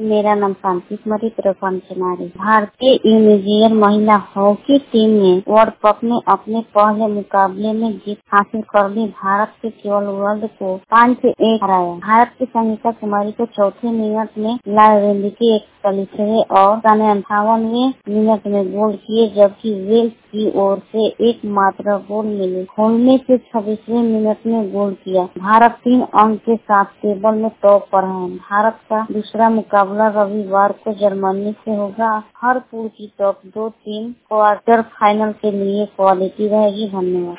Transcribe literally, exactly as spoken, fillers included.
मेरा नाम शांति कुमारी त्रिपांचनारी। भारतीय इंडिविजुअल महिला हॉकी टीम ने वर्ल्ड कप में अपने पहले मुकाबले में जीत हासिल कर ली। भारत के केवल वर्ल्ड को पाँच से एक हराया। भारत की संगीता कुमारी को चौथे मिनट में लाल के एक सलीसरे और अंठावनवे मिनट में गोल किए, जबकि वेल्स की ओर से एक मात्र गोल मिले। होलमे से छब्बीसवें मिनट में गोल किया। भारत तीन अंक के साथ टेबल में टॉप पर है। भारत का दूसरा मुकाबला रविवार को जर्मनी से होगा। हर पूल की टॉप दो टीम क्वार्टर फाइनल के लिए क्वालिटी रहेगी। धन्यवाद।